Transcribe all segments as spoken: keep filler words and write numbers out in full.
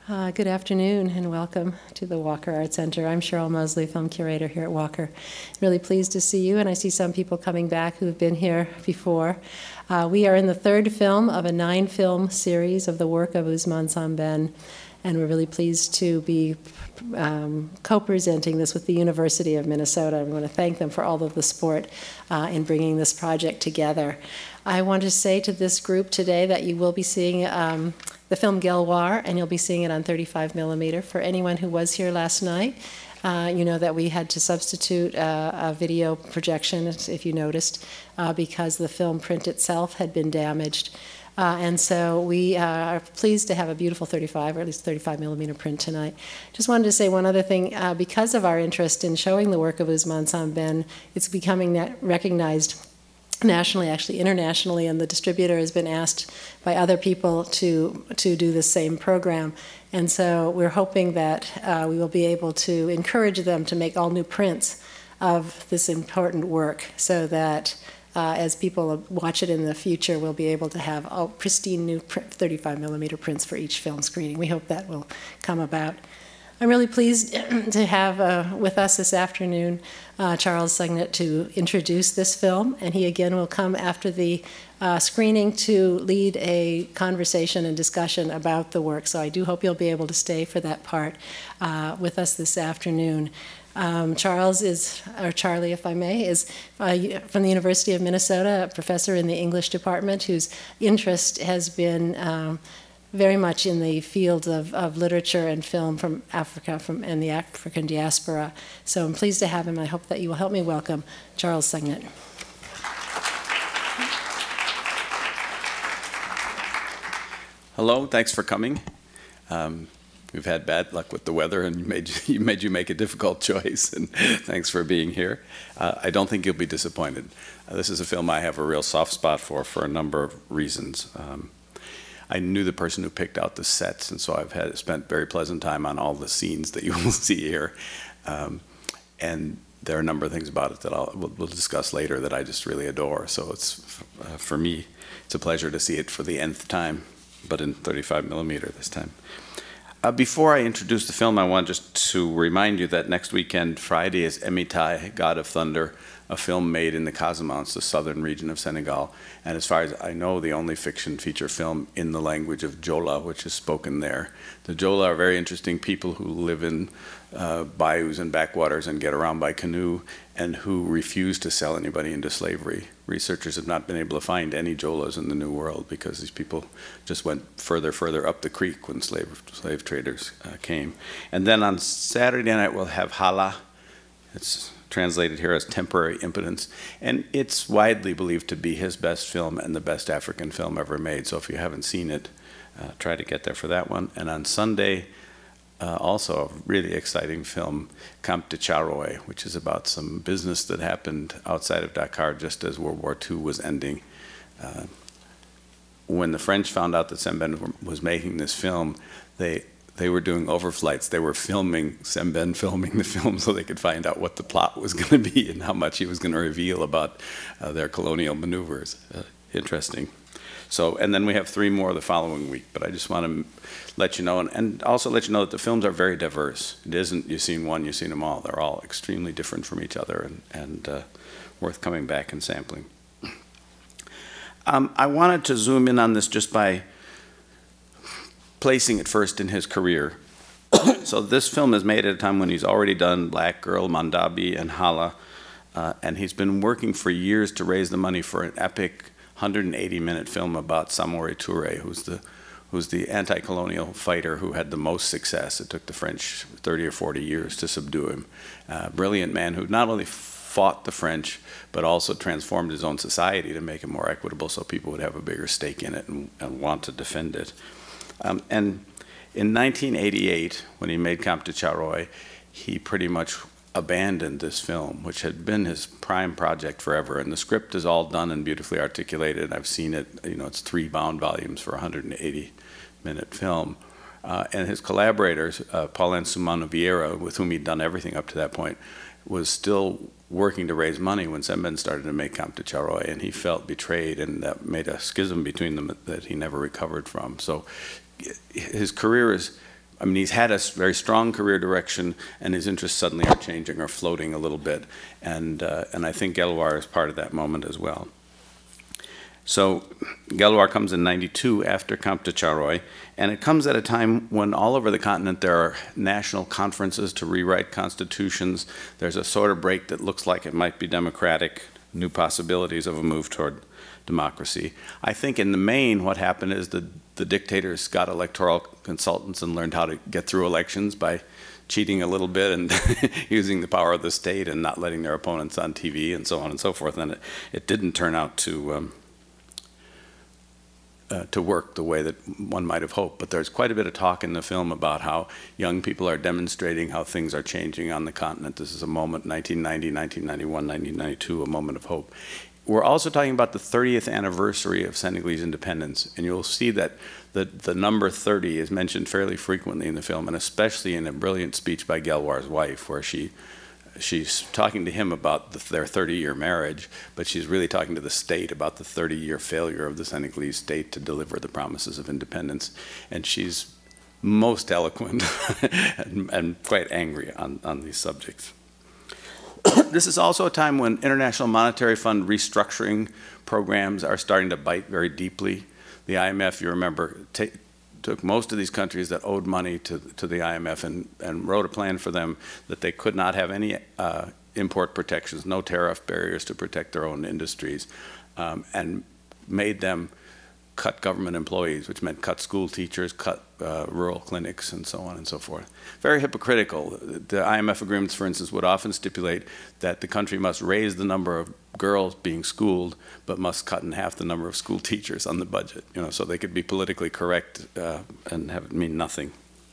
Uh, good afternoon and welcome to the Walker Art Center. I'm Cheryl Mosley, film curator here at Walker. Really pleased to see you, and I see some people coming back who have been here before. Uh, we are in the third film of a nine-film series of the work of Ousmane Sembène, and we're really pleased to be um, co-presenting this with the University of Minnesota. I want to thank them for all of the support uh, in bringing this project together. I want to say to this group today that you will be seeing um, the film Gelwaar, and you'll be seeing it on thirty-five millimeter. For anyone who was here last night, uh, you know that we had to substitute uh, a video projection, if you noticed, uh, because the film print itself had been damaged. Uh, and so we uh, are pleased to have a beautiful thirty-five, or at least thirty-five millimeter print tonight. Just wanted to say one other thing. Uh, because of our interest in showing the work of Ousmane Sembène, it's becoming recognized nationally, actually internationally, and the distributor has been asked by other people to to do the same program. And so we're hoping that uh, we will be able to encourage them to make all new prints of this important work, so that uh, as people watch it in the future, we'll be able to have all pristine new thirty-five millimeter prints for each film screening. We hope that will come about. I'm really pleased to have uh, with us this afternoon uh, Charles Segnet to introduce this film, and he again will come after the uh, screening to lead a conversation and discussion about the work. So I do hope you'll be able to stay for that part uh, with us this afternoon. Um, Charles is, or Charlie if I may, is uh, from the University of Minnesota, a professor in the English department whose interest has been um, very much in the field of, of literature and film from Africa from, and the African diaspora. So I'm pleased to have him. I hope that you will help me welcome Charles Segnet. Hello, thanks for coming. Um, we've had bad luck with the weather, and you made you, made you make a difficult choice, and thanks for being here. Uh, I don't think you'll be disappointed. Uh, this is a film I have a real soft spot for, for a number of reasons. Um, I knew the person who picked out the sets, and so I've had spent very pleasant time on all the scenes that you will see here. Um, and there are a number of things about it that I'll, we'll, we'll discuss later that I just really adore. So it's, uh, for me, it's a pleasure to see it for the nth time, but in thirty-five millimeter this time. Uh, before I introduce the film, I want just to remind you that next weekend, Friday, is Emitai, God of Thunder, a film made in the Casamance, the southern region of Senegal, and as far as I know, the only fiction feature film in the language of Jola, which is spoken there. The Jola are very interesting people who live in uh, bayous and backwaters and get around by canoe, and who refuse to sell anybody into slavery. Researchers have not been able to find any Jolas in the New World because these people just went further, further up the creek when slave, slave traders uh, came. And then on Saturday night, we'll have Hala. It's translated here as Temporary Impotence, and it's widely believed to be his best film and the best African film ever made. So if you haven't seen it, uh, try to get there for that one. And on Sunday, uh, also a really exciting film, Camp de Charoy, which is about some business that happened outside of Dakar just as World War Two was ending. Uh, when the French found out that Sembène was making this film, they They were doing overflights. They were filming, Sembène filming the film so they could find out what the plot was going to be and how much he was going to reveal about uh, their colonial maneuvers. Uh, interesting. So, and then we have three more the following week, but I just want to let you know, and, and also let you know that the films are very diverse. It isn't, you've seen one, you've seen them all. They're all extremely different from each other, and, and uh, worth coming back and sampling. Um, I wanted to zoom in on this just by placing it first in his career. So this film is made at a time when he's already done Black Girl, Mandabi, and Hala, uh, and he's been working for years to raise the money for an epic one hundred eighty minute film about Samori Touré, who's the who's the anti-colonial fighter who had the most success. It took the French thirty or forty years to subdue him. A brilliant man who not only fought the French, but also transformed his own society to make it more equitable so people would have a bigger stake in it and, and want to defend it. Um, and in nineteen eighty-eight, when he made Camp de Charoy, he pretty much abandoned this film, which had been his prime project forever. And the script is all done and beautifully articulated. I've seen it, you know, it's three bound volumes for a one hundred eighty minute film. Uh, and his collaborators, uh, Paulin Soumana Vieira, with whom he'd done everything up to that point, was still working to raise money when Sembène started to make Camp de Charoy, and he felt betrayed, and that made a schism between them that he never recovered from. So his career is I mean, he's had a s- very strong career direction, and his interests suddenly are changing or floating a little bit. And, uh, and I think Gelwar is part of that moment as well. So Gelwar comes in ninety-two after Camp de Charoy, and it comes at a time when all over the continent there are national conferences to rewrite constitutions. There's a sort of break that looks like it might be democratic, new possibilities of a move toward democracy. I think in the main what happened is the, the dictators got electoral consultants and learned how to get through elections by cheating a little bit and using the power of the state and not letting their opponents on T V and so on and so forth. And it, it didn't turn out to... Um, Uh, to work the way that one might have hoped. But there's quite a bit of talk in the film about how young people are demonstrating how things are changing on the continent. This is a moment, nineteen ninety, nineteen ninety-one, nineteen ninety-two, a moment of hope. We're also talking about the thirtieth anniversary of Senegalese independence, and you'll see that the, the number thirty is mentioned fairly frequently in the film, and especially in a brilliant speech by Gelwar's wife, where she she's talking to him about the, their thirty-year marriage, but she's really talking to the state about the thirty-year failure of the Senegalese state to deliver the promises of independence. And she's most eloquent and, and quite angry on, on these subjects. This is also a time when International Monetary Fund restructuring programs are starting to bite very deeply. The I M F, you remember, took most of these countries that owed money to, to the I M F and, and wrote a plan for them that they could not have any uh, import protections, no tariff barriers to protect their own industries, um, and made them cut government employees, which meant cut school teachers, cut uh, rural clinics, and so on and so forth. Very hypocritical. The I M F agreements, for instance, would often stipulate that the country must raise the number of girls being schooled, but must cut in half the number of school teachers on the budget, you know, so they could be politically correct uh, and have it mean nothing.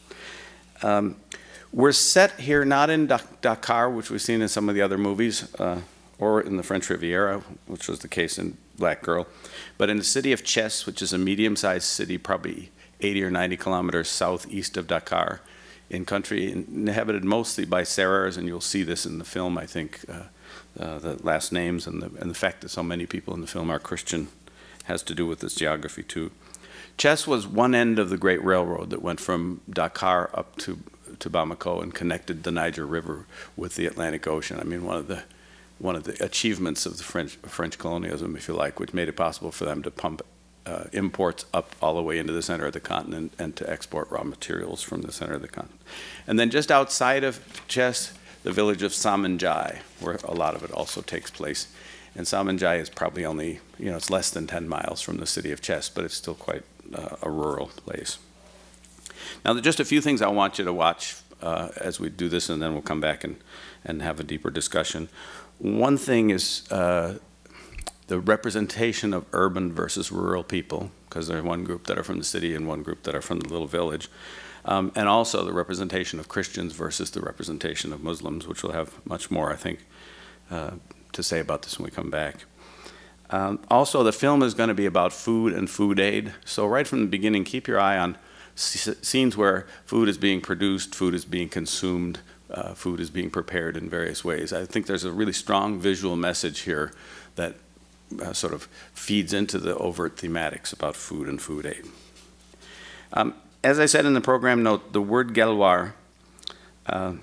Um, we're set here not in Dakar, which we've seen in some of the other movies, uh, or in the French Riviera, which was the case in Black Girl, but in the city of Thiès, which is a medium-sized city, probably eighty or ninety kilometers southeast of Dakar, in country inhabited mostly by Serrers, and you'll see this in the film, I think, uh, uh, the last names and the, and the fact that so many people in the film are Christian has to do with this geography too. Thiès was one end of the Great Railroad that went from Dakar up to, to Bamako and connected the Niger River with the Atlantic Ocean. I mean, one of the one of the achievements of the French, French colonialism, if you like, which made it possible for them to pump uh, imports up all the way into the center of the continent and to export raw materials from the center of the continent. And then just outside of Thiès, the village of Samanjai, where a lot of it also takes place. And Samanjai is probably only, you know, it's less than ten miles from the city of Thiès, but it's still quite uh, a rural place. Now, just a few things I want you to watch uh, as we do this, and then we'll come back and, and have a deeper discussion. One thing is uh, the representation of urban versus rural people, because there's one group that are from the city and one group that are from the little village. Um, and also the representation of Christians versus the representation of Muslims, which we'll have much more, I think, uh, to say about this when we come back. Um, also, the film is going to be about food and food aid. So right from the beginning, keep your eye on s- scenes where food is being produced, food is being consumed, uh, food is being prepared in various ways. I think there's a really strong visual message here that uh, sort of feeds into the overt thematics about food and food aid. Um, as I said in the program note, the word Gelwar, uh,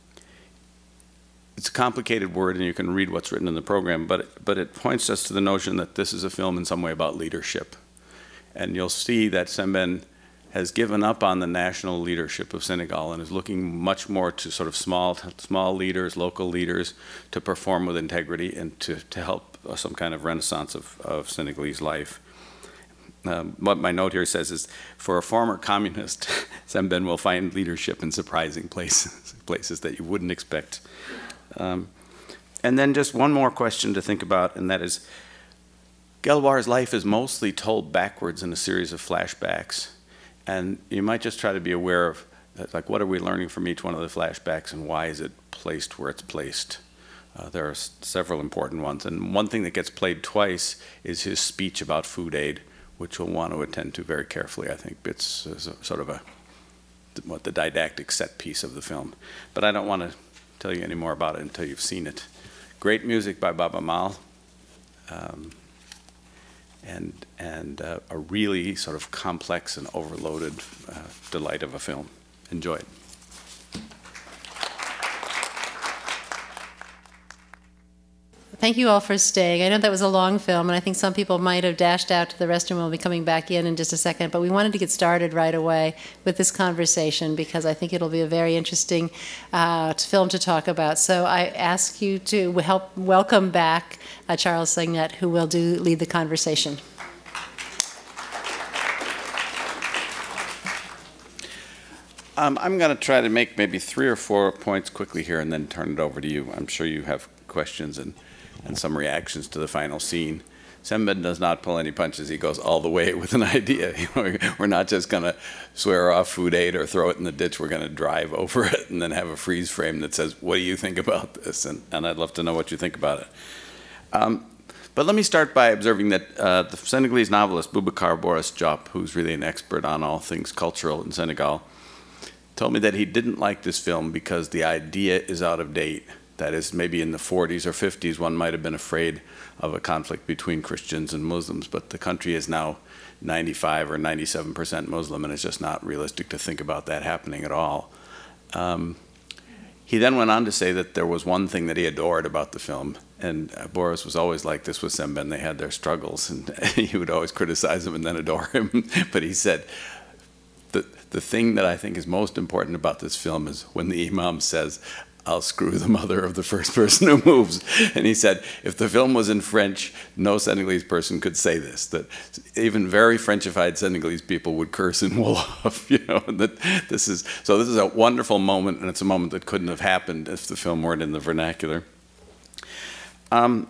it's a complicated word, and you can read what's written in the program, but it, but it points us to the notion that this is a film in some way about leadership. And you'll see that Sembène has given up on the national leadership of Senegal and is looking much more to sort of small small leaders, local leaders, to perform with integrity and to, to help uh, some kind of renaissance of, of Senegalese life. Um, what my note here says is, for a former communist, Sembène will find leadership in surprising places, places that you wouldn't expect. Um, and then just one more question to think about, and that is, Gelwar's life is mostly told backwards in a series of flashbacks. And you might just try to be aware of, like, what are we learning from each one of the flashbacks, and why is it placed where it's placed? Uh, there are s- several important ones. And one thing that gets played twice is his speech about food aid, which we'll want to attend to very carefully. I think it's uh, sort of a, what, the didactic set piece of the film. But I don't want to tell you any more about it until you've seen it. Great music by Baba Mal. Um, and and uh, a really sort of complex and overloaded uh, delight of a film. enjoy it. Thank you all for staying. I know that was a long film, and I think some people might have dashed out to the restroom. We'll be coming back in in just a second, but we wanted to get started right away with this conversation because I think it'll be a very interesting uh, film to talk about. So I ask you to help welcome back uh, Charles Segnet, who will do lead the conversation. Um, I'm going to try to make maybe three or four points quickly here and then turn it over to you. I'm sure you have questions and and some reactions to the final scene. Sem-Ben does not pull any punches. He goes all the way with an idea. You know, we're not just going to swear off food aid or throw it in the ditch. We're going to drive over it and then have a freeze frame that says, what do you think about this? And, and I'd love to know what you think about it. Um, but let me start by observing that uh, the Senegalese novelist Boubacar Boris Diop, who's really an expert on all things cultural in Senegal, told me that he didn't like this film because the idea is out of date. That is, maybe in the forties or fifties, one might have been afraid of a conflict between Christians and Muslims, but the country is now ninety-five or ninety-seven percent Muslim, and it's just not realistic to think about that happening at all. Um, he then went on to say that there was one thing that he adored about the film, and uh, Boris was always like this with Sem-Ben. They had their struggles, and he would always criticize him and then adore him. But he said, the, the thing that I think is most important about this film is when the imam says, I'll screw the mother of the first person who moves. And he said, if the film was in French, no Senegalese person could say this, that even very Frenchified Senegalese people would curse in Wolof, you know, and that this is, so this is a wonderful moment, and it's a moment that couldn't have happened if the film weren't in the vernacular. Um,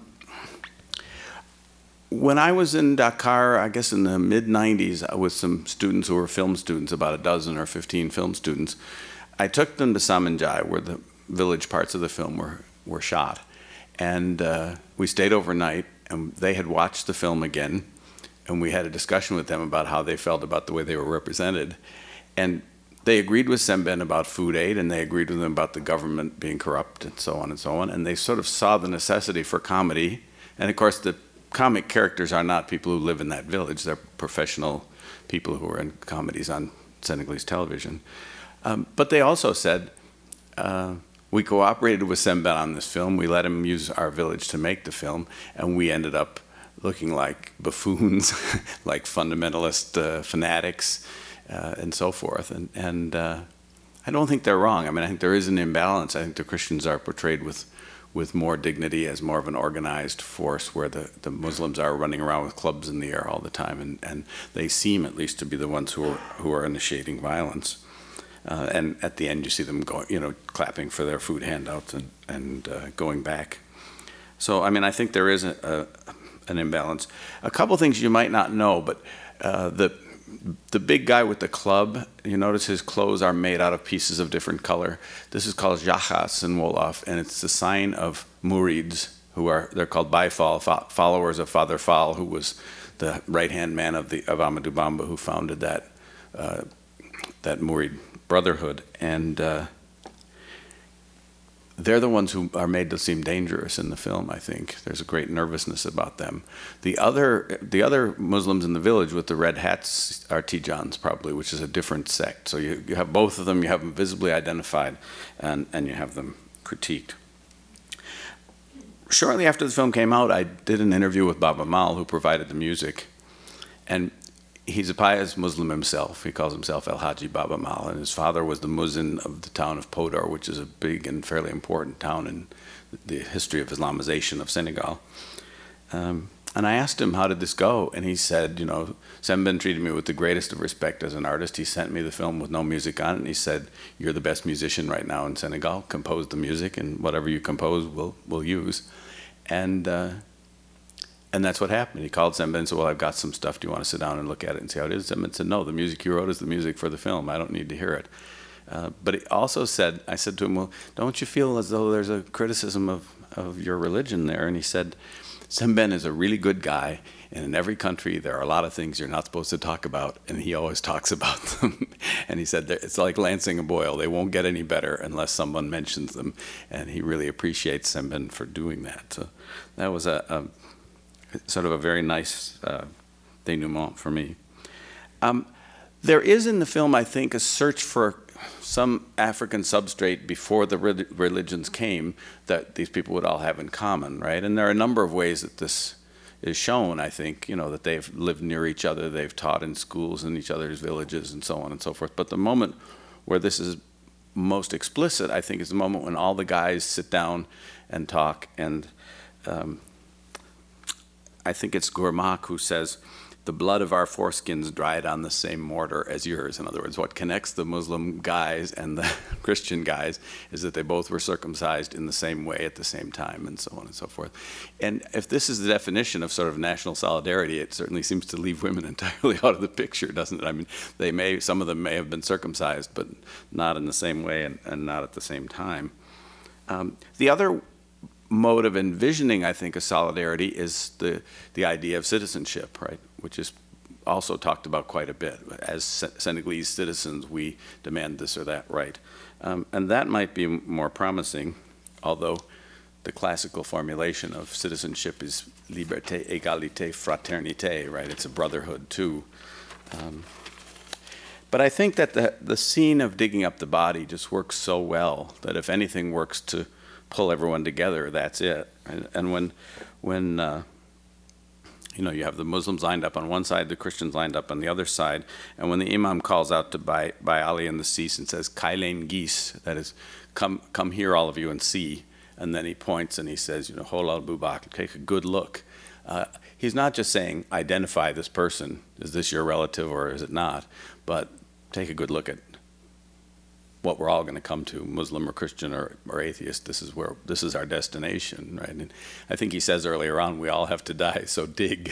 when I was in Dakar, I guess in the mid nineties, with some students who were film students, about a dozen or fifteen film students, I took them to Samanjai, where the village parts of the film were, were shot. And uh, we stayed overnight, and they had watched the film again, and we had a discussion with them about how they felt about the way they were represented. And they agreed with Sem-Ben about food aid, and they agreed with him about the government being corrupt, and so on and so on. And they sort of saw the necessity for comedy. And of course, the comic characters are not people who live in that village. They're professional people who are in comedies on Senegalese television. Um, but they also said, uh, we cooperated with Sem-Ben on this film. We let him use our village to make the film, and we ended up looking like buffoons, like fundamentalist uh, fanatics, uh, and so forth. And, and uh, I don't think they're wrong. I mean, I think there is an imbalance. I think the Christians are portrayed with, with more dignity as more of an organized force, where the, the Muslims are running around with clubs in the air all the time, and, and they seem at least to be the ones who are, who are initiating violence. Uh, and at the end, you see them going, you know, clapping for their food handouts and, and uh, going back. So, I mean, I think there is a, a, an imbalance. A couple things you might not know, but uh, the the big guy with the club, you notice his clothes are made out of pieces of different color. This is called jachas in Wolof, and it's the sign of murids, who are, they're called Baifal, followers of Father Fall, who was the right-hand man of the of Amadou Bamba, who founded that uh, that murid brotherhood, and uh, they're the ones who are made to seem dangerous in the film. I think there's a great nervousness about them. The other, the other Muslims in the village with the red hats are Tijans, probably, which is a different sect. So you, you have both of them. You have them visibly identified, and and you have them critiqued. Shortly after the film came out, I did an interview with Baba Mal, who provided the music, and he's a pious Muslim himself. He calls himself El Haji Baba Mal, and his father was the muezzin of the town of Podor, which is a big and fairly important town in the history of Islamization of Senegal. Um, and I asked him, how did this go? And he said, you know, Sem-Ben treated me with the greatest of respect as an artist. He sent me the film with no music on it, and he said, you're the best musician right now in Senegal. Compose the music, and whatever you compose, we'll, we'll use. And... Uh, And that's what happened. He called Sem-Ben and said, well, I've got some stuff. Do you want to sit down and look at it and see how it is? Sem-Ben said, no, the music you wrote is the music for the film. I don't need to hear it. Uh, but he also said, I said to him, well, don't you feel as though there's a criticism of, of your religion there? And he said, Sem-Ben is a really good guy, and in every country there are a lot of things you're not supposed to talk about, and he always talks about them. And he said, it's like lancing a boil. They won't get any better unless someone mentions them. And he really appreciates Sem-Ben for doing that. So that was a... a sort of a very nice uh, denouement for me. Um, there is in the film, I think, a search for some African substrate before the re religions came that these people would all have in common, right? And there are a number of ways that this is shown, I think, you know, that they've lived near each other, they've taught in schools in each other's villages and so on and so forth. But the moment where this is most explicit, I think, is the moment when all the guys sit down and talk. And um, I think it's Gurmak who says, the blood of our foreskins dried on the same mortar as yours. In other words, what connects the Muslim guys and the Christian guys is that they both were circumcised in the same way at the same time, and so on and so forth. And if this is the definition of sort of national solidarity, it certainly seems to leave women entirely out of the picture, doesn't it? I mean, they may, some of them may have been circumcised, but not in the same way and, and not at the same time. Um, the other mode of envisioning, I think, a solidarity is the, the idea of citizenship, right, which is also talked about quite a bit. As Senegalese citizens, we demand this or that right. Um, and that might be more promising, although the classical formulation of citizenship is liberté, égalité, fraternité, right? It's a brotherhood, too. Um, but I think that the, the scene of digging up the body just works so well that if anything works to pull everyone together, that's it. And, and when, when uh, you know, you have the Muslims lined up on one side, the Christians lined up on the other side, and when the imam calls out to by, by Ali and the Sis and says, Kailen Gis, that is, come, come here, all of you, and see, and then he points and he says, you know, Holal Bubak, take a good look. Uh, he's not just saying, identify this person, is this your relative or is it not, but take a good look at what we're all going to come to, Muslim or Christian or, or atheist. This is where, this is our destination, right? And I think he says earlier on, we all have to die, so dig.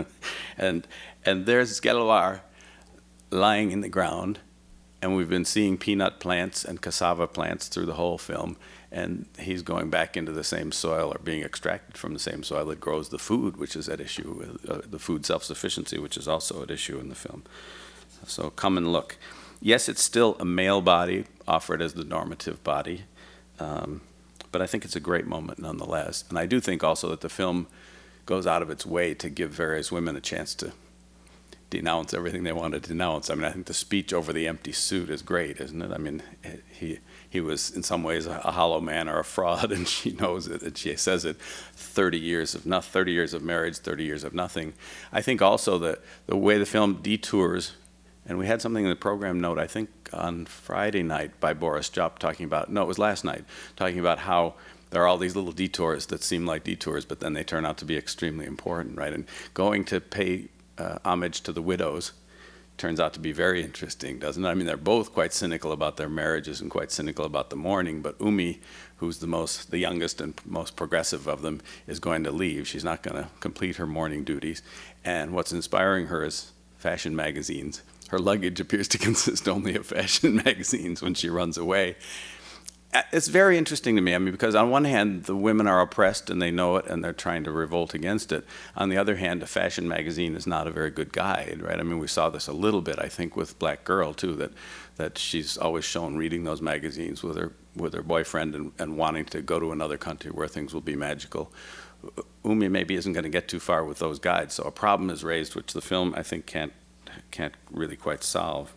and and there's Gelawar lying in the ground, and we've been seeing peanut plants and cassava plants through the whole film, and he's going back into the same soil or being extracted from the same soil that grows the food, which is at issue, uh, the food self-sufficiency, which is also at issue in the film. So come and look. Yes, it's still a male body offered as the normative body, um, but I think it's a great moment nonetheless. And I do think also that the film goes out of its way to give various women a chance to denounce everything they want to denounce. I mean, I think the speech over the empty suit is great, isn't it? I mean, he he was in some ways a, a hollow man or a fraud, and she knows it, and she says it. thirty years of nothing, thirty years of marriage, thirty years of nothing. I think also that the way the film detours. And we had something in the program note, I think on Friday night by Boris Jopp talking about, no, it was last night, talking about how there are all these little detours that seem like detours, but then they turn out to be extremely important, right? And going to pay uh, homage to the widows turns out to be very interesting, doesn't it? I mean, they're both quite cynical about their marriages and quite cynical about the mourning, but Umi, who's the most, the youngest and most progressive of them, is going to leave. She's not going to complete her mourning duties. And what's inspiring her is fashion magazines. Her luggage appears to consist only of fashion magazines when she runs away. It's very interesting to me, I mean, because on one hand, the women are oppressed and they know it and they're trying to revolt against it. On the other hand, a fashion magazine is not a very good guide, right? I mean, we saw this a little bit, I think, with Black Girl, too, that, that she's always shown reading those magazines with her, with her boyfriend and, and wanting to go to another country where things will be magical. Umi maybe isn't going to get too far with those guides, so a problem is raised, which the film, I think, can't can't really quite solve.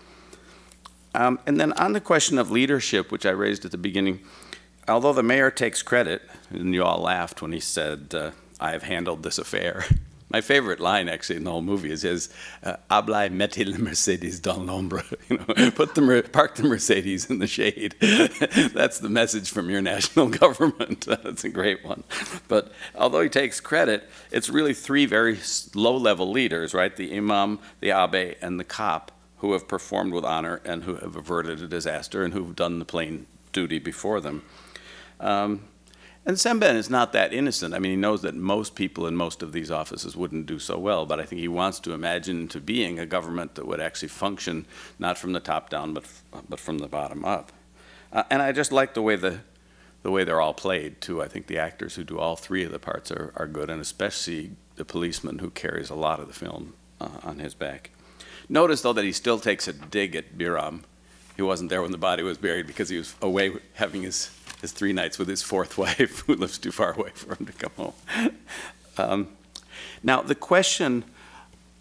Um, and then on the question of leadership, which I raised at the beginning, although the mayor takes credit, and you all laughed when he said, uh, I have handled this affair. My favorite line, actually, in the whole movie is his, uh, Habla mettez la Mercedes dans l'ombre. You know, put the, park the Mercedes in the shade. That's the message from your national government. That's a great one. But although he takes credit, it's really three very low-level leaders, right? The imam, the abbe, and the cop, who have performed with honor and who have averted a disaster and who've done the plain duty before them. Um, And Semben is not that innocent. I mean, he knows that most people in most of these offices wouldn't do so well, but I think he wants to imagine into being a government that would actually function not from the top down, but but from the bottom up. Uh, and I just like the way the the way they're all played too. I think the actors who do all three of the parts are are good, and especially the policeman who carries a lot of the film uh, on his back. Notice though that he still takes a dig at Biram. He wasn't there when the body was buried because he was away having his. his three nights with his fourth wife, who lives too far away for him to come home. Um, now, the question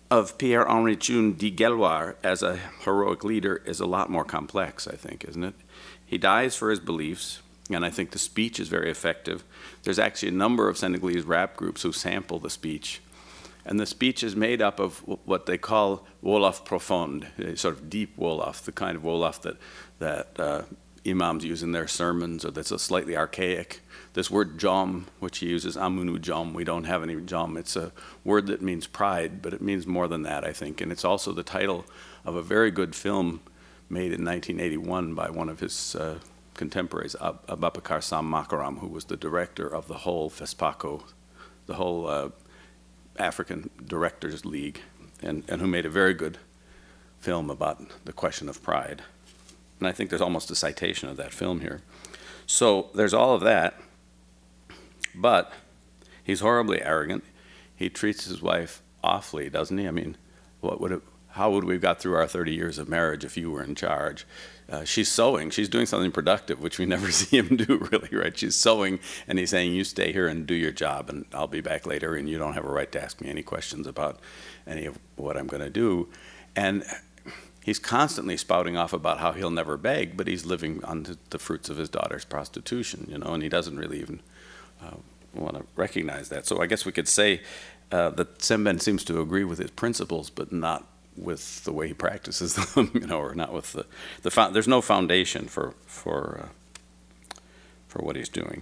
of Pierre-Henri June de Gallois as a heroic leader is a lot more complex, I think, isn't it? He dies for his beliefs, and I think the speech is very effective. There's actually a number of Senegalese rap groups who sample the speech, and the speech is made up of what they call Wolof profonde, a sort of deep Wolof, the kind of Wolof that, that uh, imams use in their sermons, or that's a slightly archaic. This word jom, which he uses, amunu jom, we don't have any jom. It's a word that means pride, but it means more than that, I think. And it's also the title of a very good film made in nineteen eighty-one by one of his uh, contemporaries, Ab- Abubakar Sam Makaram, who was the director of the whole FESPACO, the whole uh, African Directors League, and, and who made a very good film about the question of pride. And I think there's almost a citation of that film here. So there's all of that. But he's horribly arrogant. He treats his wife awfully, doesn't he? I mean, what would it, how would we have got through our thirty years of marriage if you were in charge? Uh, she's sewing. She's doing something productive, which we never see him do, really, right? She's sewing, and he's saying, you stay here and do your job, and I'll be back later, and you don't have a right to ask me any questions about any of what I'm going to do. And he's constantly spouting off about how he'll never beg, but he's living on the, the fruits of his daughter's prostitution, you know, and he doesn't really even Uh, want to recognize that. So I guess we could say uh, that Sembène seems to agree with his principles, but not with the way he practices them, you know, or not with the the. Fo- there's no foundation for for uh, for what he's doing.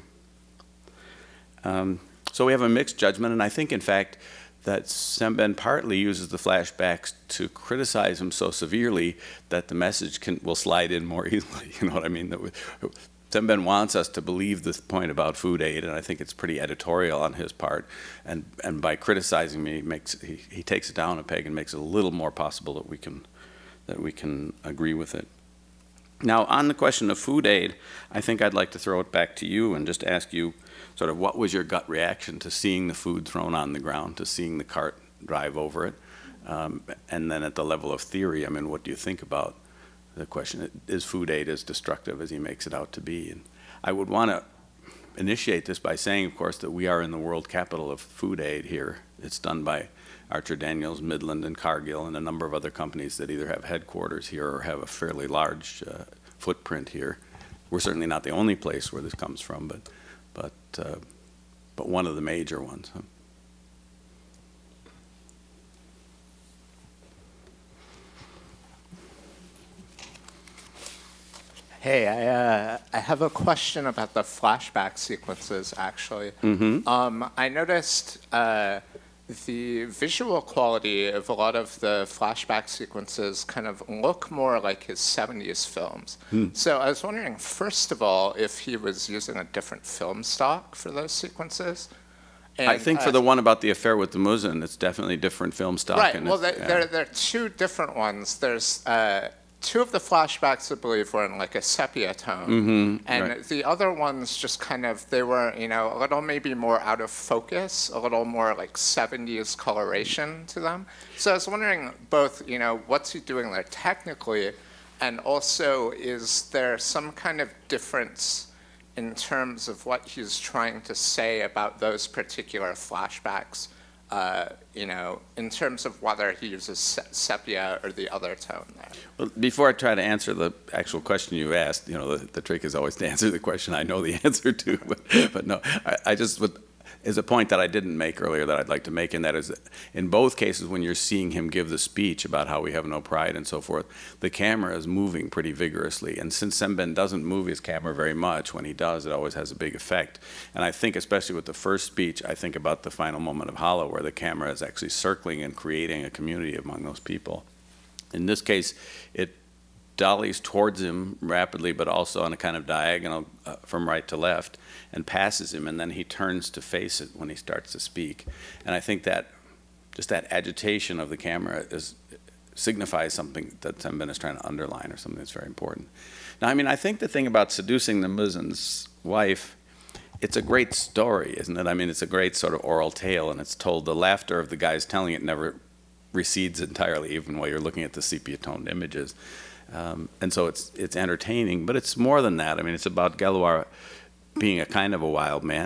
Um, so we have a mixed judgment, and I think, in fact, that Sembène partly uses the flashbacks to criticize him so severely that the message can will slide in more easily. You know what I mean? That we, Sembène wants us to believe this point about food aid, and I think it's pretty editorial on his part. And and by criticizing me, he makes he, he takes it down a peg and makes it a little more possible that we can that we can agree with it. Now, on the question of food aid, I think I'd like to throw it back to you and just ask you, sort of, what was your gut reaction to seeing the food thrown on the ground, to seeing the cart drive over it, um, and then at the level of theory, I mean, what do you think about the question, is food aid as destructive as he makes it out to be? And I would want to initiate this by saying, of course, that we are in the world capital of food aid here. It's done by Archer Daniels, Midland, and Cargill, and a number of other companies that either have headquarters here or have a fairly large uh, footprint here. We're certainly not the only place where this comes from, but but uh, but one of the major ones. Huh? Hey, I, uh, I have a question about the flashback sequences, actually. Mm-hmm. Um, I noticed uh, the visual quality of a lot of the flashback sequences kind of look more like his seventies films. Mm. So I was wondering, first of all, if he was using a different film stock for those sequences. And, I think for uh, the one about the affair with the Muezzin, it's definitely different film stock. Right, and well, there, yeah. there, there are two different ones. There's uh, two of the flashbacks, I believe, were in like a sepia tone. Mm-hmm, and right. the other ones just kind of, they were, you know, a little maybe more out of focus, a little more like seventies coloration to them. So I was wondering both, you know, what's he doing there technically, and also is there some kind of difference in terms of what he's trying to say about those particular flashbacks, uh, you know, in terms of whether he uses se- sepia or the other tone there. Well, before I try to answer the actual question you asked, you know, the, the trick is always to answer the question I know the answer to, but, but no, I, I just would, is a point that I didn't make earlier that I'd like to make, and that is that in both cases when you're seeing him give the speech about how we have no pride and so forth, the camera is moving pretty vigorously. And since Sembène doesn't move his camera very much, when he does, it always has a big effect. And I think especially with the first speech, I think about the final moment of Hala, where the camera is actually circling and creating a community among those people. In this case, it dollies towards him rapidly, but also on a kind of diagonal uh, from right to left, and passes him, and then he turns to face it when he starts to speak. And I think that just that agitation of the camera is signifies something that Sembène is trying to underline, or something that's very important. Now, I mean, I think the thing about seducing the Muezzin's wife, it's a great story, isn't it? I mean, it's a great sort of oral tale, and it's told. The laughter of the guys telling it never recedes entirely, even while you're looking at the sepia-toned images. Um, and so it's it's entertaining, but it's more than that. I mean, it's about Gallois being a kind of a wild man,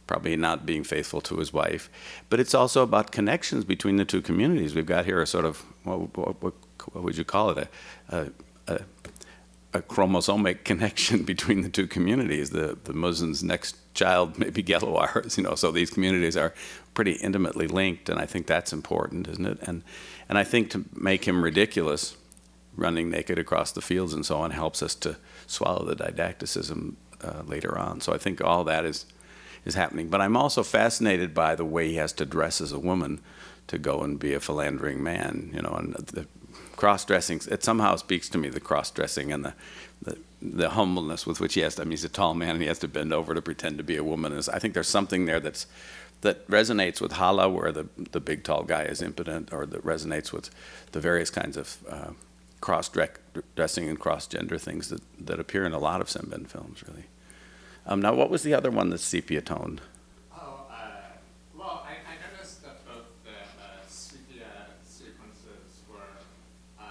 probably not being faithful to his wife. But it's also about connections between the two communities. We've got here a sort of, what, what, what would you call it, a, a, a, a chromosomic connection between the two communities. The, the Muslim's next child may be Ghelawars, you know, so these communities are pretty intimately linked, and I think that's important, isn't it? And, and I think to make him ridiculous, running naked across the fields and so on, helps us to swallow the didacticism uh, later on. So I think all that is is happening. But I'm also fascinated by the way he has to dress as a woman to go and be a philandering man, you know, and the cross-dressing, it somehow speaks to me, the cross-dressing and the, the, the humbleness with which he has to, I mean, he's a tall man and he has to bend over to pretend to be a woman. I think there's something there that's that resonates with Hala, where the, the big tall guy is impotent, or that resonates with the various kinds of uh, cross-dressing and cross-gender things that, that appear in a lot of Semben films, really. Um, now, what was the other one that's sepia-toned? Oh, uh, well, I, I noticed that both the uh, sepia sequences were uh,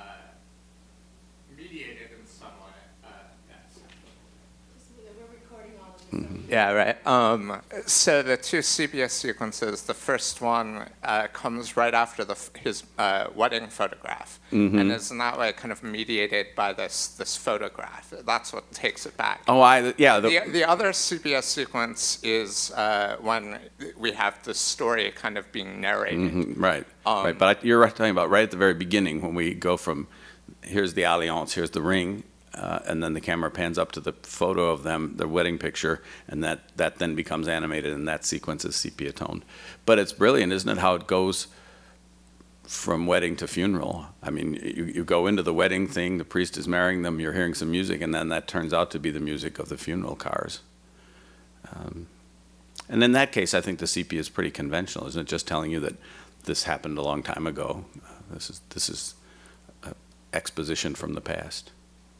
mediated in some way. Uh, yes. We're recording all of this. Mm-hmm. Yeah, right. Um, so the two sepia sequences, the first one uh, comes right after the, f- his uh, wedding photograph, Mm-hmm. and is in that way kind of mediated by this this photograph. That's what takes it back. Oh, I, yeah. The, The, the other sepia sequence is uh, when we have the story kind of being narrated. Mhm, right, Um, right. But I, you're right, talking about right at the very beginning when we go from, here's the alliance, here's the ring, uh, and then the camera pans up to the photo of them, the wedding picture, and that, that then becomes animated, and that sequence is sepia toned. But it's brilliant, isn't it, how it goes from wedding to funeral. I mean, you, you go into the wedding thing, the priest is marrying them, you're hearing some music, and then that turns out to be the music of the funeral cars. Um, and in that case, I think the sepia is pretty conventional, isn't it? Just telling you that this happened a long time ago. Uh, this is this is uh, exposition from the past.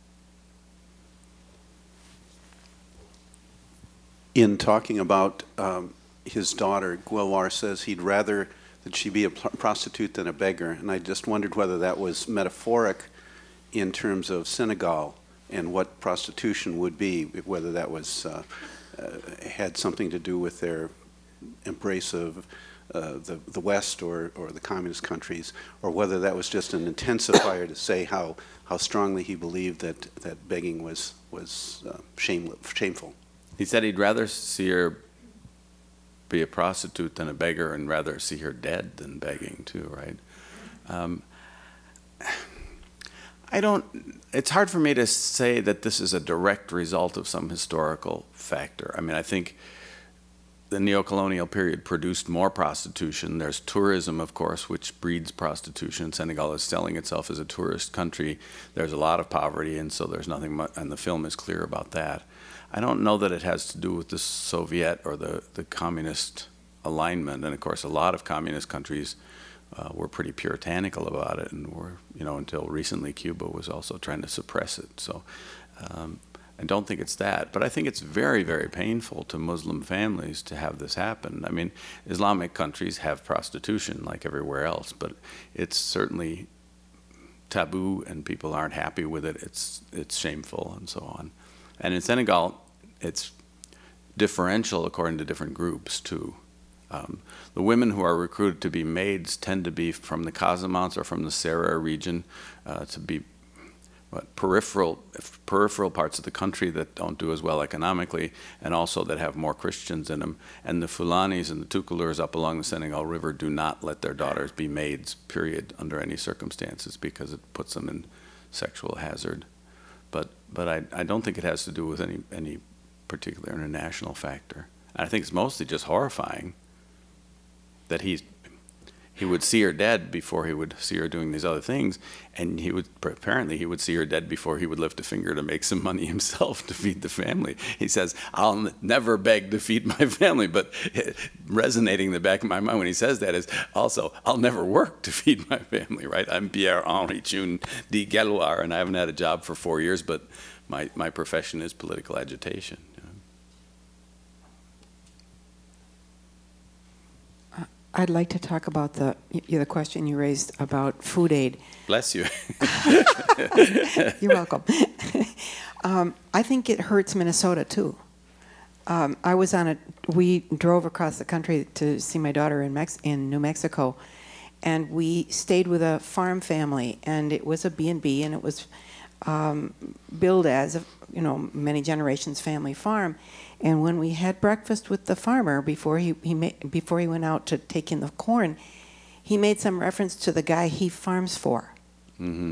In talking about um, his daughter, Gwilwar says he'd rather that she be a pl- prostitute than a beggar, and I just wondered whether that was metaphoric in terms of Senegal and what prostitution would be, whether that was uh, uh, had something to do with their embrace of uh, the the West or or the communist countries, or whether that was just an intensifier to say how how strongly he believed that that begging was was uh, shame, shameful. He said he'd rather see her be a prostitute than a beggar, and rather see her dead than begging too, right? Um, I don't, it's hard for me to say that this is a direct result of some historical factor. I mean, I think the neo-colonial period produced more prostitution. There's tourism, of course, which breeds prostitution. Senegal is selling itself as a tourist country. There's a lot of poverty, and so there's nothing much, and the film is clear about that. I don't know that it has to do with the Soviet or the, the communist alignment. And of course, a lot of communist countries uh, were pretty puritanical about it, and were, you know, until recently, Cuba was also trying to suppress it. So um, I don't think it's that. But I think it's very, very painful to Muslim families to have this happen. I mean, Islamic countries have prostitution like everywhere else, but it's certainly taboo, and people aren't happy with it. It's it's shameful and so on. And in Senegal, it's differential according to different groups, too. Um, the women who are recruited to be maids tend to be from the Casamance or from the Serra region, uh, to be what, peripheral peripheral parts of the country that don't do as well economically, and also that have more Christians in them. And the Fulanis and the Tukulurs up along the Senegal River do not let their daughters be maids, period, under any circumstances, because it puts them in sexual hazard. But but I, I don't think it has to do with any any particular international factor. I think it's mostly just horrifying that he's he would see her dead before he would see her doing these other things, and he would apparently he would see her dead before he would lift a finger to make some money himself to feed the family. He says, "I'll n- never beg to feed my family," but resonating in the back of my mind when he says that is also, "I'll never work to feed my family." Right? I'm Pierre Henri Chun de Ghelawar, and I haven't had a job for four years, but my my profession is political agitation. You know? I'd like to talk about the the question you raised about food aid. Bless you. You're welcome. um, I think it hurts Minnesota too. Um, I was on a we drove across the country to see my daughter in Mex- in New Mexico, and we stayed with a farm family, and it was a B and B, and it was um, billed as a, you know, many generations family farm. And when we had breakfast with the farmer before he, he ma- before he went out to take in the corn, he made some reference to the guy he farms for. Mm-hmm.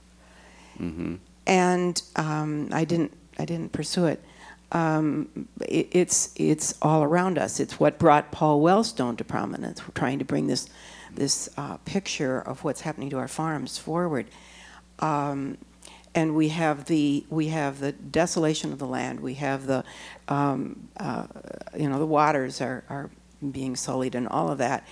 Mm-hmm. And um, I didn't I didn't pursue it. Um, it. It's it's all around us. It's what brought Paul Wellstone to prominence. We're trying to bring this this uh, picture of what's happening to our farms forward. Um, and we have the we have the desolation of the land. We have the um, uh, you know the waters are, are being sullied and all of that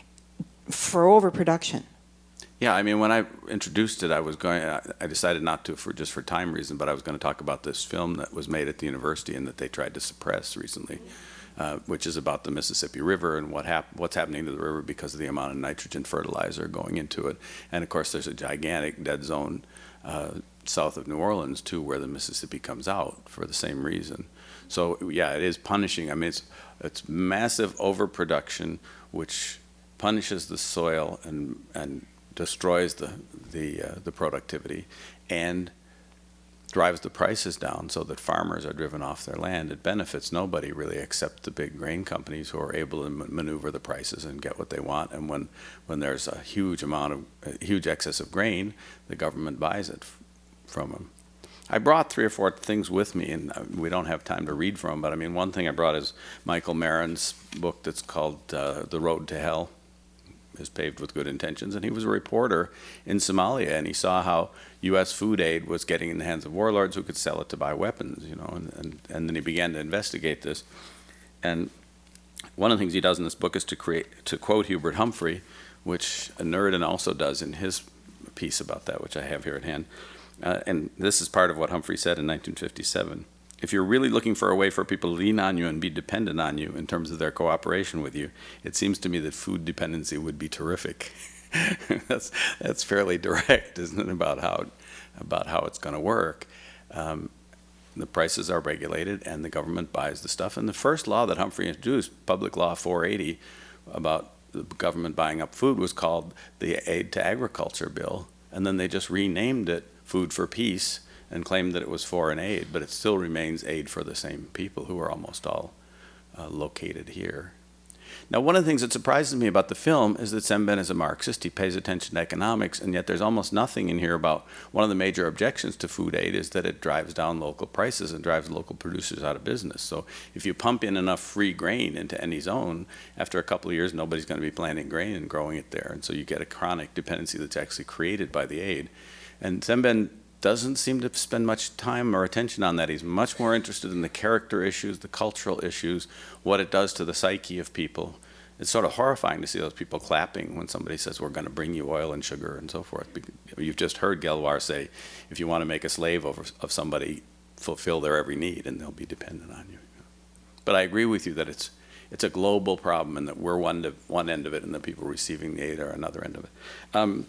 for overproduction. Yeah, I mean, when I introduced it, I was going. I decided not to for just for time reason, but I was going to talk about this film that was made at the university and that they tried to suppress recently, uh, which is about the Mississippi River and what hap- what's happening to the river because of the amount of nitrogen fertilizer going into it. And of course, there's a gigantic dead zone uh, south of New Orleans too, where the Mississippi comes out for the same reason. So yeah, it is punishing. I mean, it's it's massive overproduction, which punishes the soil and and destroys the the uh, the productivity and drives the prices down so that farmers are driven off their land. It benefits nobody really except the big grain companies who are able to m- maneuver the prices and get what they want. And when, when there's a huge amount of a huge excess of grain, the government buys it f- from them. I brought three or four things with me, and uh, we don't have time to read from, but I mean, one thing I brought is Michael Marin's book that's called uh, The Road to Hell is Paved with Good Intentions, and he was a reporter in Somalia, and he saw how U S food aid was getting in the hands of warlords who could sell it to buy weapons, you know, and, and, and then he began to investigate this. And one of the things he does in this book is to create, to quote Hubert Humphrey, which Nuridan also does in his piece about that, which I have here at hand. Uh, and this is part of what Humphrey said in nineteen fifty-seven. If you're really looking for a way for people to lean on you and be dependent on you in terms of their cooperation with you, it seems to me that food dependency would be terrific. that's that's fairly direct, isn't it, about how about how it's going to work. Um, the prices are regulated, and the government buys the stuff. And the first law that Humphrey introduced, Public Law four eighty, about the government buying up food, was called the Aid to Agriculture Bill, and then they just renamed it Food for Peace and claimed that it was foreign aid, but it still remains aid for the same people who are almost all uh, located here. Now, one of the things that surprises me about the film is that Sembène is a Marxist. He pays attention to economics, and yet there's almost nothing in here about one of the major objections to food aid is that it drives down local prices and drives local producers out of business. So if you pump in enough free grain into any zone, after a couple of years, nobody's going to be planting grain and growing it there. And so you get a chronic dependency that's actually created by the aid. And Sembène doesn't seem to spend much time or attention on that. He's much more interested in the character issues, the cultural issues, what it does to the psyche of people. It's sort of horrifying to see those people clapping when somebody says, we're going to bring you oil and sugar and so forth. You've just heard Gelwar say, if you want to make a slave over, of somebody, fulfill their every need and they'll be dependent on you. But I agree with you that it's it's a global problem and that we're one, to, one end of it and the people receiving the aid are another end of it. Um,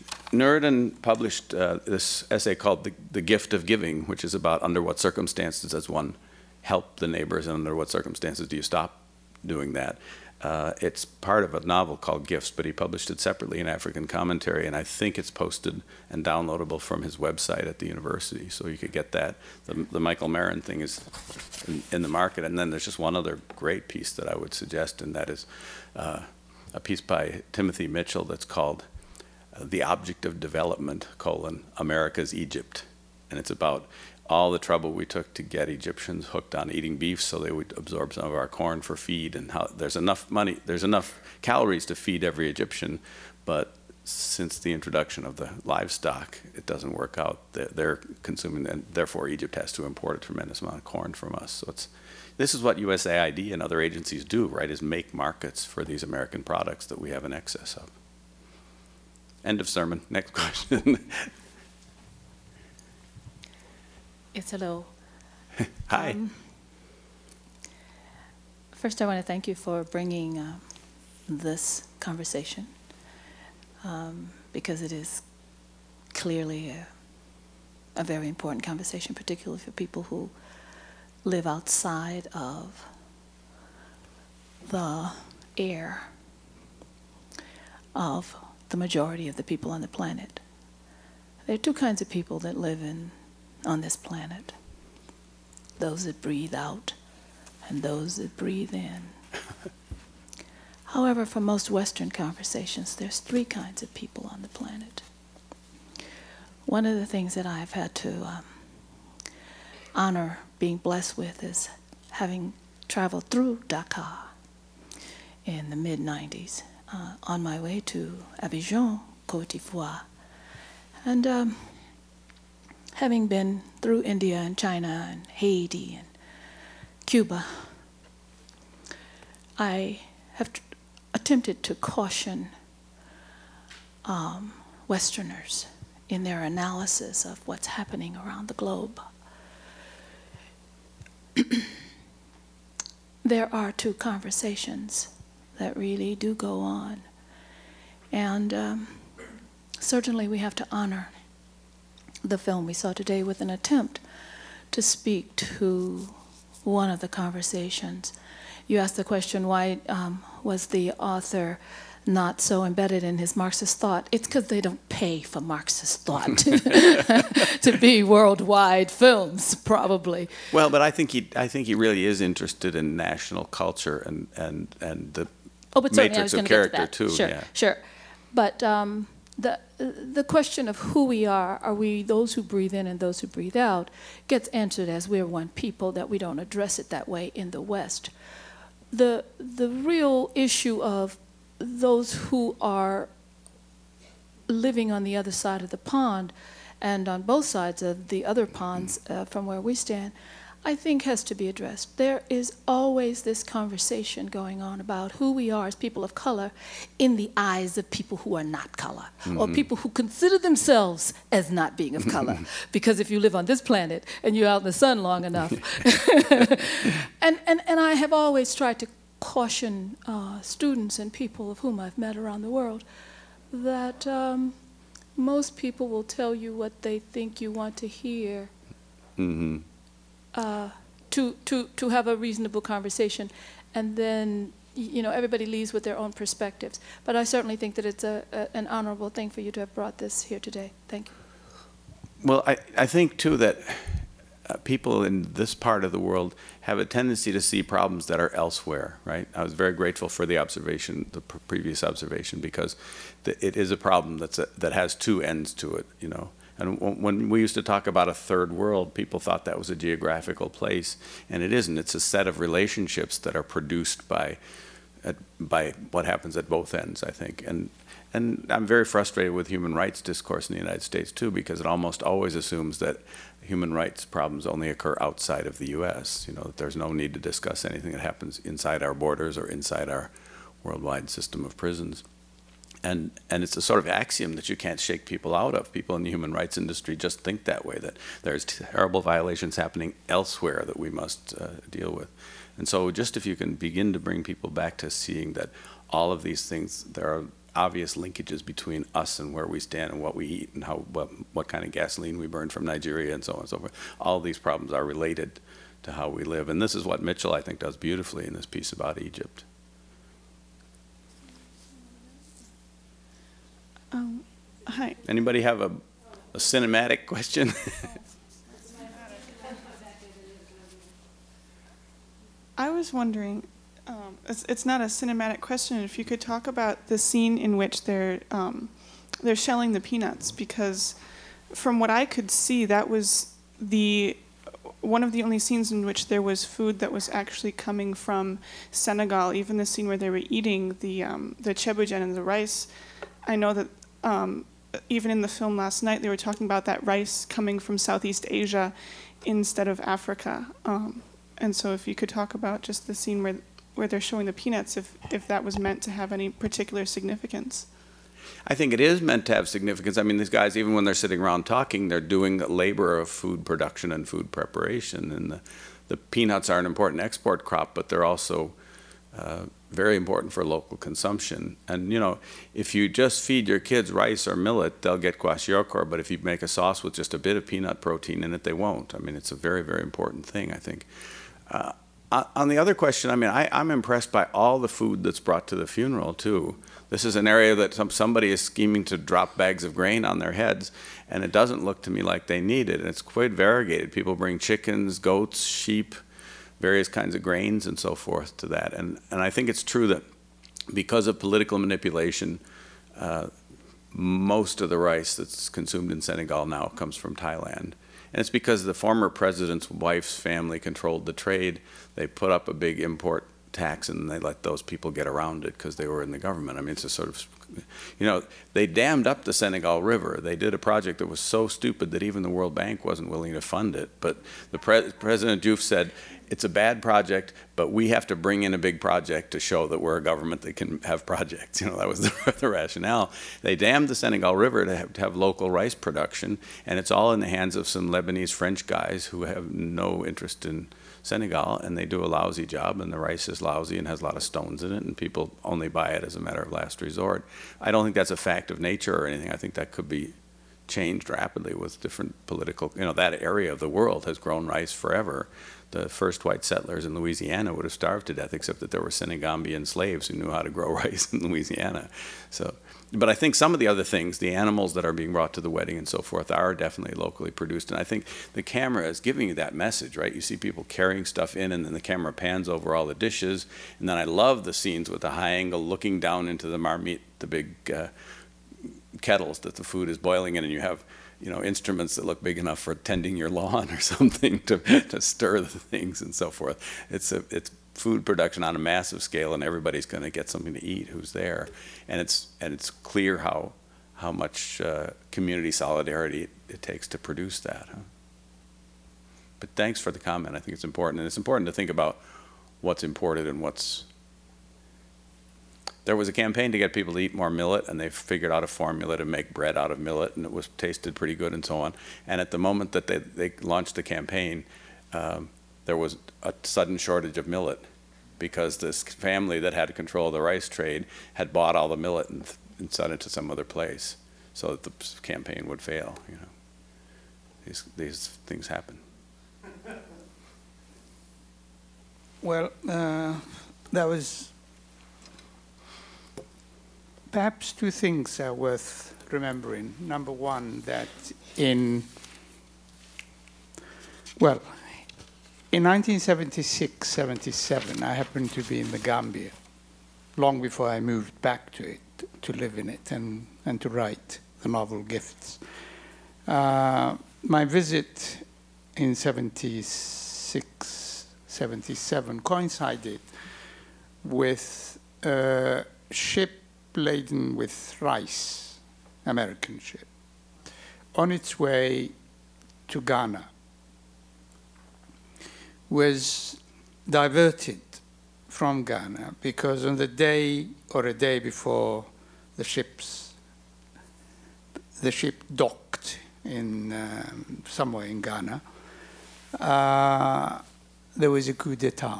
Nuridan published uh, this essay called the, the Gift of Giving, which is about under what circumstances does one help the neighbors and under what circumstances do you stop doing that. Uh, it's part of a novel called Gifts, but he published it separately in African Commentary, and I think it's posted and downloadable from his website at the university, so you could get that. The, the Michael Marin thing is in, in the market, and then there's just one other great piece that I would suggest, and that is uh, a piece by Timothy Mitchell that's called The Object of Development, colon, America's Egypt. And it's about all the trouble we took to get Egyptians hooked on eating beef so they would absorb some of our corn for feed, and how there's enough money, there's enough calories to feed every Egyptian, but since the introduction of the livestock, it doesn't work out. They're, they're consuming, and therefore Egypt has to import a tremendous amount of corn from us. So it's, this is what U S A I D and other agencies do, right, is make markets for these American products that we have in excess of. End of sermon. Next question. It's hello. Hi. Um, first, I want to thank you for bringing uh, this conversation um, because it is clearly a, a very important conversation, particularly for people who live outside of the air of the majority of the people on the planet. There are two kinds of people that live in, on this planet. Those that breathe out and those that breathe in. However, for most Western conversations, there's three kinds of people on the planet. One of the things that I've had to um, honor being blessed with is having traveled through Dakar in the mid nineties uh, on my way to Abidjan, Côte d'Ivoire. And um, having been through India and China and Haiti and Cuba, I have t- attempted to caution um, Westerners in their analysis of what's happening around the globe. There are two conversations that really do go on. And um, certainly we have to honor the film we saw today with an attempt to speak to one of the conversations. You asked the question, why um, was the author not so embedded in his Marxist thought? It's because they don't pay for Marxist thought to be worldwide films, probably. Well, but I think he, I think he really is interested in national culture and and and the Oh, but certainly I matrix was of going to get to character that. too. Sure, Yeah. sure. But um, the the question of who we are, are we those who breathe in and those who breathe out, gets answered as we're one people, that we don't address it that way in the West. The the real issue of those who are living on the other side of the pond and on both sides of the other ponds uh, from where we stand, I think has to be addressed. There is always this conversation going on about who we are as people of color in the eyes of people who are not color, mm-hmm. or people who consider themselves as not being of color. Because if you live on this planet and you're out in the sun long enough. and, and, and I have always tried to caution uh, students and people of whom I've met around the world that um, most people will tell you what they think you want to hear. Mm-hmm. Uh, to, to, to have a reasonable conversation, and then you know everybody leaves with their own perspectives. But I certainly think that it's a, a an honorable thing for you to have brought this here today. Thank you. Well, I, I think too that uh, people in this part of the world have a tendency to see problems that are elsewhere, right? I was very grateful for the observation, the pr- previous observation, because the, it is a problem that's a, that has two ends to it, you know. And when we used to talk about a third world, people thought that was a geographical place, and it isn't. It's a set of relationships that are produced by uh, by what happens at both ends, I think. And and I'm very frustrated with human rights discourse in the United States too, because it almost always assumes that human rights problems only occur outside of the U S. You know, that there's no need to discuss anything that happens inside our borders or inside our worldwide system of prisons. And and it's a sort of axiom that you can't shake people out of. People in the human rights industry just think that way, that there's terrible violations happening elsewhere that we must uh, deal with. And so just if you can begin to bring people back to seeing that all of these things, there are obvious linkages between us and where we stand and what we eat and how what, what kind of gasoline we burn from Nigeria and so on and so forth. All of these problems are related to how we live. And this is what Mitchell, I think, does beautifully in this piece about Egypt. Um, hi. Anybody have a, a cinematic question? I was wondering, um, it's, it's not a cinematic question, if you could talk about the scene in which they're um, they're shelling the peanuts, because from what I could see, that was the one of the only scenes in which there was food that was actually coming from Senegal. Even the scene where they were eating the um, the chebujen and the rice. I know that um, even in the film last night, they were talking about that rice coming from Southeast Asia instead of Africa. Um, and so if you could talk about just the scene where where they're showing the peanuts, if, if that was meant to have any particular significance. I think it is meant to have significance. I mean, these guys, even when they're sitting around talking, they're doing the labor of food production and food preparation. And the, the peanuts are an important export crop, but they're also uh, very important for local consumption. And, you know, if you just feed your kids rice or millet, they'll get kwashiorkor. But if you make a sauce with just a bit of peanut protein in it, they won't. I mean, it's a very, very important thing, I think. Uh, Uh, on the other question, I mean, I, I'm impressed by all the food that's brought to the funeral, too. This is an area that some, somebody is scheming to drop bags of grain on their heads, and it doesn't look to me like they need it. And it's quite variegated. People bring chickens, goats, sheep, various kinds of grains and so forth to that. And, and I think it's true that because of political manipulation, uh, most of the rice that's consumed in Senegal now comes from Thailand. And it's because the former president's wife's family controlled the trade. They put up a big import tax and they let those people get around it because they were in the government. I mean, it's a sort of, you know, they dammed up the Senegal River. They did a project that was so stupid that even the World Bank wasn't willing to fund it. But the pre President Diouf said, it's a bad project, but we have to bring in a big project to show that we're a government that can have projects. You know, that was the, the rationale. They dammed the Senegal River to have, to have local rice production, and it's all in the hands of some Lebanese French guys who have no interest in Senegal, and they do a lousy job, and the rice is lousy and has a lot of stones in it, and people only buy it as a matter of last resort. I don't think that's a fact of nature or anything. I think that could be changed rapidly with different political, you know, that area of the world has grown rice forever. The first white settlers in Louisiana would have starved to death, except that there were Senegambian slaves who knew how to grow rice in Louisiana. So, but I think some of the other things, the animals that are being brought to the wedding and so forth, are definitely locally produced. And I think the camera is giving you that message, right? You see people carrying stuff in, and then the camera pans over all the dishes. And then I love the scenes with the high angle looking down into the marmite, the big uh, kettles that the food is boiling in, and you have, you know, instruments that look big enough for tending your lawn or something to, to stir the things and so forth. It's a, it's food production on a massive scale, and everybody's going to get something to eat who's there. And it's, and it's clear how, how much uh, community solidarity it, it takes to produce that. Huh? But thanks for the comment. I think it's important. And it's important to think about what's imported and what's. There was a campaign to get people to eat more millet, and they figured out a formula to make bread out of millet, and it was tasted pretty good and so on. And at the moment that they, they launched the campaign, um, there was a sudden shortage of millet because this family that had control of the rice trade had bought all the millet and, and sent it to some other place so that the campaign would fail. You know, these, these things happen. Well, uh, that was... Perhaps two things are worth remembering. Number one, that in, well, in nineteen seventy-six, seventy-seven, I happened to be in the Gambia, long before I moved back to it, to live in it and, and to write the novel Gifts. Uh, my visit in seventy-six, seventy-seven coincided with a ship laden with rice, American ship, on its way to Ghana, was diverted from Ghana because on the day or a day before the ship's the ship docked in um, somewhere in Ghana, uh, there was a coup d'etat.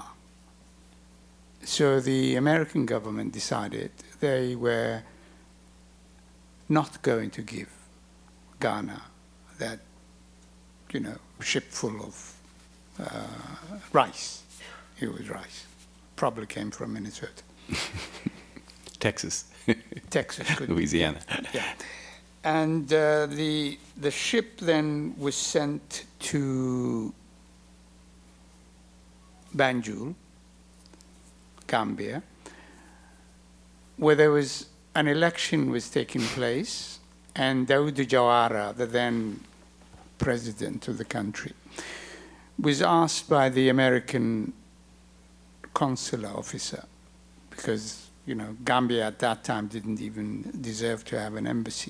So the American government decided they were not going to give Ghana that, you know, ship full of uh, rice. It was rice. Probably came from Minnesota. Texas. Texas. Could Louisiana. Be. Yeah. And uh, the, the ship then was sent to Banjul, Gambia, where there was an election was taking place, and Daoud Jawara, the then president of the country, was asked by the American consular officer, because, you know, Gambia at that time didn't even deserve to have an embassy.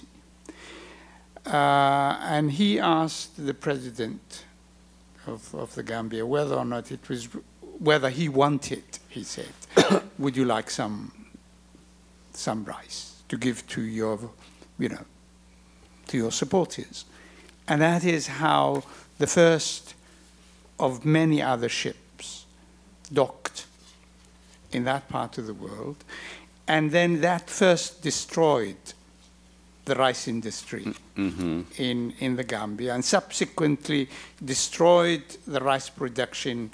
Uh, and he asked the president of, of the Gambia whether or not it was, whether he wanted, he said, would you like some, some rice to give to your, you know, to your supporters? And that is how the first of many other ships docked in that part of the world. And then that first destroyed the rice industry mm-hmm. in, in the Gambia, and subsequently destroyed the rice production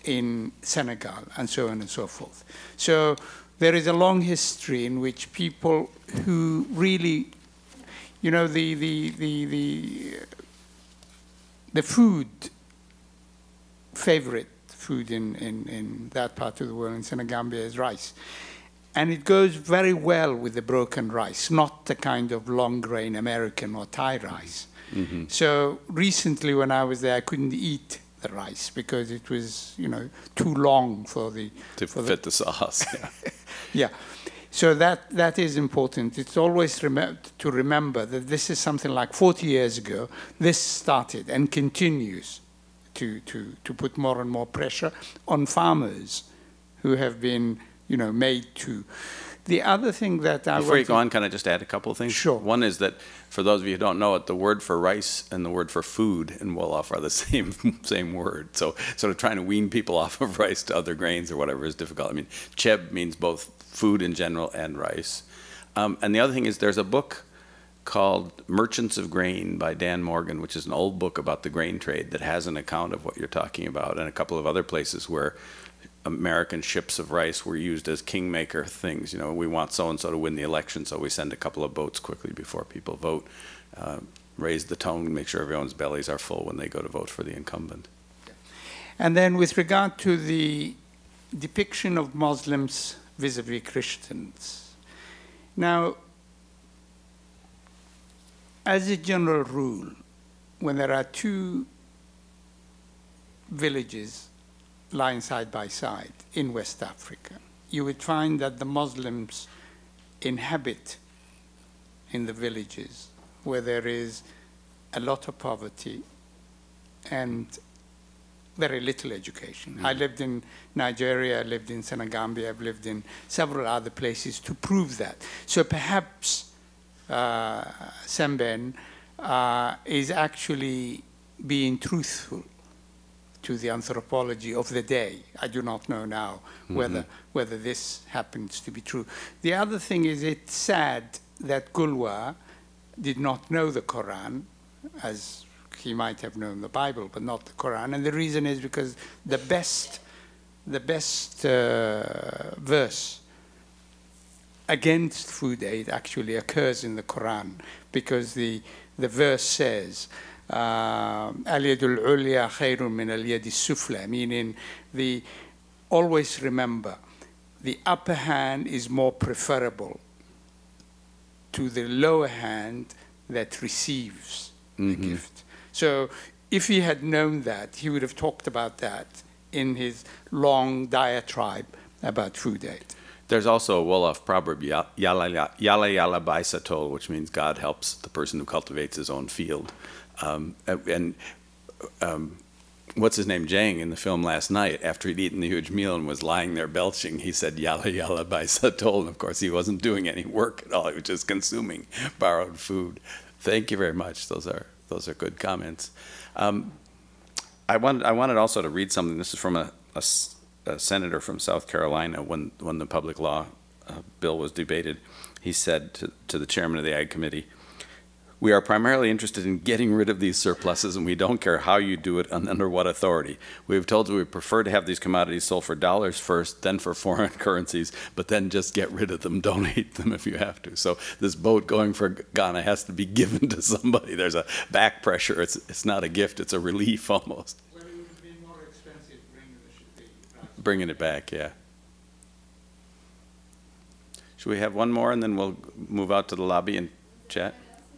in Senegal, and so on and so forth. So there is a long history in which people who really, you know, the the the the, the food, favorite food in, in, in that part of the world, in Senegambia, is rice. And it goes very well with the broken rice, not the kind of long grain American or Thai rice. Mm-hmm. So recently when I was there, I couldn't eat the rice because it was, you know, too long for the... To for fit the, the sauce, yeah. Yeah. So that, that is important. It's always rem to remember that this is something like forty years ago. This started and continues to, to, to put more and more pressure on farmers who have been, you know, made to. The other thing that I Before you go to, on, can I just add a couple of things? Sure. One is that, for those of you who don't know it, the word for rice and the word for food in Wolof are the same same word. So sort of trying to wean people off of rice to other grains or whatever is difficult. I mean, cheb means both food in general and rice. Um, and the other thing is there's a book called Merchants of Grain by Dan Morgan, which is an old book about the grain trade that has an account of what you're talking about, and a couple of other places where American ships of rice were used as kingmaker things. You know, we want so-and-so to win the election, so we send a couple of boats quickly before people vote, uh, raise the tone, make sure everyone's bellies are full when they go to vote for the incumbent. And then with regard to the depiction of Muslims vis-a-vis Christians. Now, as a general rule, when there are two villages lying side by side in West Africa, you would find that the Muslims inhabit in the villages where there is a lot of poverty and very little education. Mm. I lived in Nigeria, I lived in Senegambia, I've lived in several other places to prove that. So perhaps uh, Semben uh, is actually being truthful to the anthropology of the day. I do not know now mm-hmm. whether, whether this happens to be true. The other thing is it's sad that Gulwa did not know the Quran, as he might have known the Bible, but not the Quran. And the reason is because the best, the best uh, verse against food aid actually occurs in the Quran, because the, the verse says, al-yad al-ulya khayrun min al-yad al-sufla, meaning the, always remember, the upper hand is more preferable to the lower hand that receives mm-hmm. the gift. So if he had known that, he would have talked about that in his long diatribe about food aid. There's also a Wolof proverb, Yala Yala Baisa Tol, which means God helps the person who cultivates his own field. Um, and um, what's his name, Jang, in the film last night, after he'd eaten the huge meal and was lying there belching, he said, Yala Yala Baisa Tol. And of course, he wasn't doing any work at all. He was just consuming borrowed food. Thank you very much. Those are those are good comments. Um, I wanted I wanted also to read something. This is from a, a, a senator from South Carolina when when the public law uh, bill was debated. He said to, to the chairman of the Ag Committee, "We are primarily interested in getting rid of these surpluses, and we don't care how you do it and under what authority. We have told you we prefer to have these commodities sold for dollars first, then for foreign currencies, but then just get rid of them. Donate them if you have to." So this boat going for Ghana has to be given to somebody. There's a back pressure. It's it's not a gift. It's a relief almost. Well, it would be more expensive bringing the shipping. Bringing it back, yeah. Should we have one more, and then we'll move out to the lobby and chat?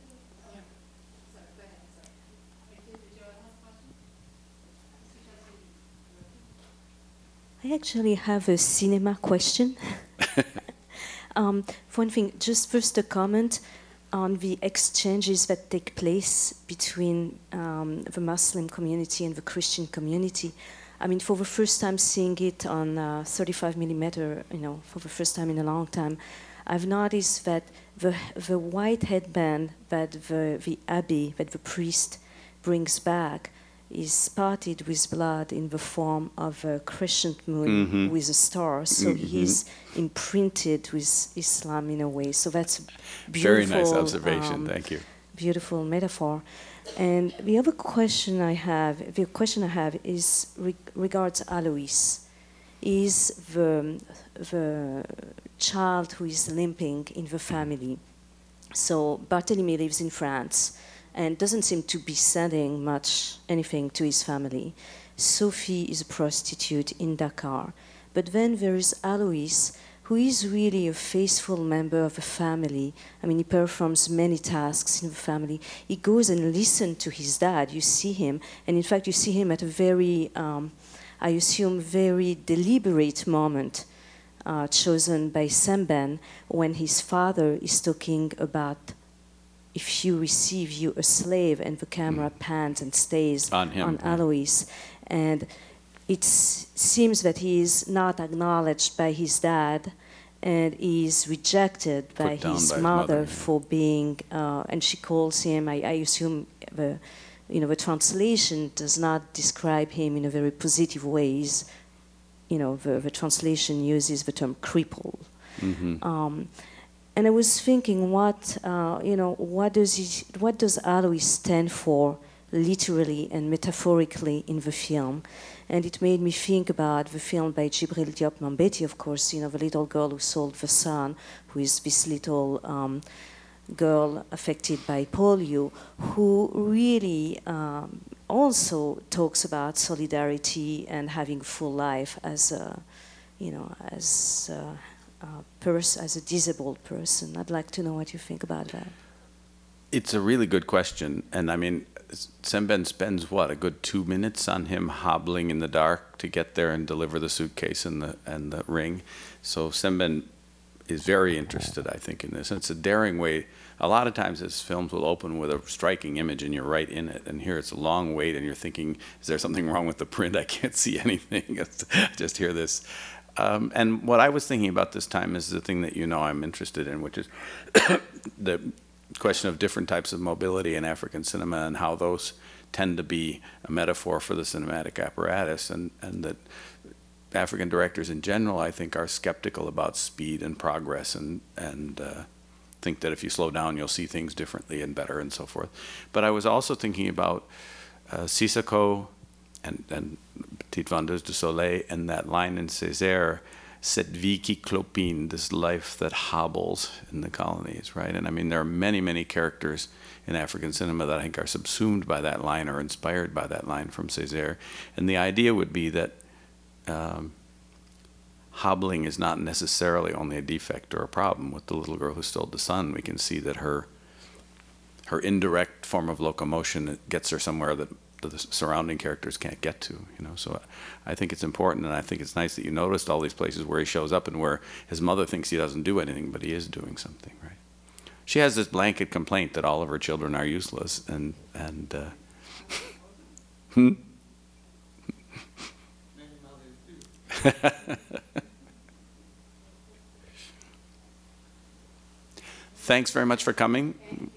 I actually have a cinema question. um, for one thing, just first a comment on the exchanges that take place between um, the Muslim community and the Christian community. I mean, for the first time seeing it on uh, thirty-five millimeter, you know, for the first time in a long time, I've noticed that the the white headband that the the abbey, that the priest brings back, is spotted with blood in the form of a crescent moon mm-hmm. with a star. So mm-hmm. he's imprinted with Islam in a way. So that's beautiful. Very nice observation. Um, Thank you. beautiful metaphor. And the other question I have, the question I have is re- regards Alois. Is the the child who is limping in the family? So Barthélemy lives in France and doesn't seem to be sending much anything to his family. Sophie is a prostitute in Dakar. But then there is Alois, who is really a faithful member of the family. I mean, he performs many tasks in the family. He goes and listens to his dad. You see him, and in fact, you see him at a very, um, I assume, very deliberate moment uh, chosen by Semben when his father is talking about if you receive you a slave, and the camera mm. pans and stays on, him, on yeah. Alois. And it seems that he is not acknowledged by his dad and is rejected by Put his by mother his mother, for being, uh, and she calls him, I, I assume the, you know, the translation does not describe him in a very positive ways. You know, the, the translation uses the term cripple. Mm-hmm. Um, and I was thinking, what, uh, you know, what does he, what does Alois stand for literally and metaphorically in the film? And it made me think about the film by Djibril Diop Mambéty, of course, you know, The Little Girl Who Sold the Sun, who is this little um, girl affected by polio, who really um, also talks about solidarity and having a full life as a, you know, as a, a person, as a disabled person. I'd like to know what you think about that. It's a really good question, and I mean, Semben spends, what, a good two minutes on him hobbling in the dark to get there and deliver the suitcase and the and the ring. So Semben is very interested, I think, in this. And it's a daring way. A lot of times his films will open with a striking image and you're right in it. And here it's a long wait and you're thinking, is there something wrong with the print? I can't see anything. I just hear this. Um, and what I was thinking about this time is the thing that you know I'm interested in, which is the question of different types of mobility in African cinema and how those tend to be a metaphor for the cinematic apparatus, and, and that African directors in general, I think, are skeptical about speed and progress, and, and uh, think that if you slow down, you'll see things differently and better and so forth. But I was also thinking about uh, Sissoko and, and Petite Vendeuse du Soleil, and that line in Césaire, cette vie qui clopine, this life that hobbles in the colonies, right? And I mean, there are many, many characters in African cinema that I think are subsumed by that line or inspired by that line from Césaire. And the idea would be that um, hobbling is not necessarily only a defect or a problem. With The Little Girl Who Stole the Sun, we can see that her her indirect form of locomotion gets her somewhere that the surrounding characters can't get to, you know. So I think it's important, and I think it's nice that you noticed all these places where he shows up and where his mother thinks he doesn't do anything, but he is doing something, right? She has this blanket complaint that all of her children are useless, and and uh, hmm? Thanks very much for coming.